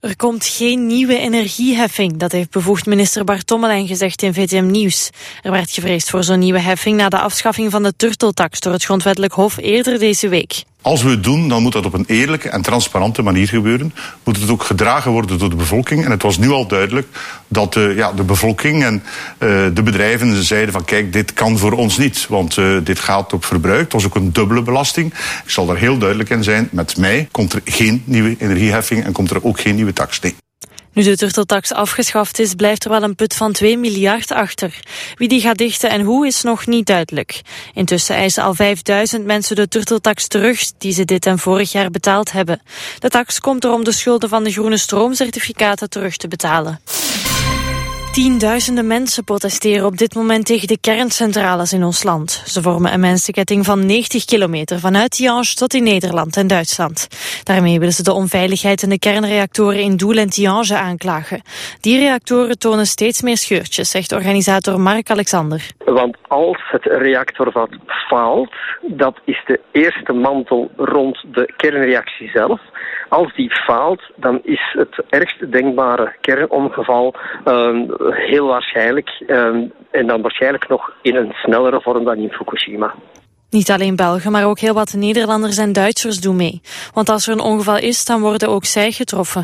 Er komt geen nieuwe energieheffing, dat heeft bevoegd minister Bart Tommelijn gezegd in VTM Nieuws. Er werd gevreesd voor zo'n nieuwe heffing na de afschaffing van de turteltax door het Grondwettelijk Hof eerder deze week. Als we het doen, dan moet dat op een eerlijke en transparante manier gebeuren. Moet het ook gedragen worden door de bevolking. En het was nu al duidelijk dat de bevolking en de bedrijven zeiden van kijk, dit kan voor ons niet. Want dit gaat op verbruik. Het was ook een dubbele belasting. Ik zal daar heel duidelijk in zijn. Met mij komt er geen nieuwe energieheffing en komt er ook geen nieuwe tax. Nee. Nu de turteltax afgeschaft is, blijft er wel een put van 2 miljard achter. Wie die gaat dichten en hoe is nog niet duidelijk. Intussen eisen al 5000 mensen de turteltax terug die ze dit en vorig jaar betaald hebben. De tax komt er om de schulden van de groene stroomcertificaten terug te betalen. Tienduizenden mensen protesteren op dit moment tegen de kerncentrales in ons land. Ze vormen een mensenketting van 90 kilometer vanuit Tihange tot in Nederland en Duitsland. Daarmee willen ze de onveiligheid in de kernreactoren in Doel en Tihange aanklagen. Die reactoren tonen steeds meer scheurtjes, zegt organisator Mark Alexander. Want als het reactorvat faalt, dat is de eerste mantel rond de kernreactie zelf. Als die faalt, dan is het ergst denkbare kernomgeval heel waarschijnlijk. En dan waarschijnlijk nog in een snellere vorm dan in Fukushima. Niet alleen Belgen, maar ook heel wat Nederlanders en Duitsers doen mee. Want als er een ongeval is, dan worden ook zij getroffen.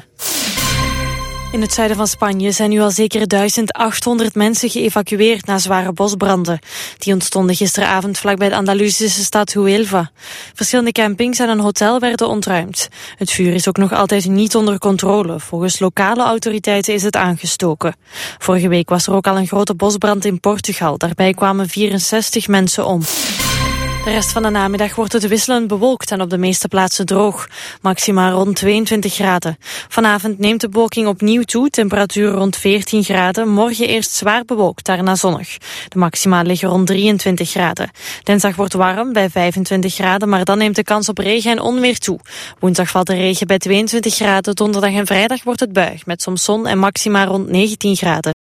In het zuiden van Spanje zijn nu al zeker 1800 mensen geëvacueerd na zware bosbranden. Die ontstonden gisteravond vlakbij de Andaluzische stad Huelva. Verschillende campings en een hotel werden ontruimd. Het vuur is ook nog altijd niet onder controle. Volgens lokale autoriteiten is het aangestoken. Vorige week was er ook al een grote bosbrand in Portugal. Daarbij kwamen 64 mensen om. De rest van de namiddag wordt het wisselend bewolkt en op de meeste plaatsen droog. Maxima rond 22 graden. Vanavond neemt de bewolking opnieuw toe, temperatuur rond 14 graden. Morgen eerst zwaar bewolkt, daarna zonnig. De maxima liggen rond 23 graden. Dinsdag wordt warm bij 25 graden, maar dan neemt de kans op regen en onweer toe. Woensdag valt de regen bij 22 graden, donderdag en vrijdag wordt het buig met soms zon en maxima rond 19 graden.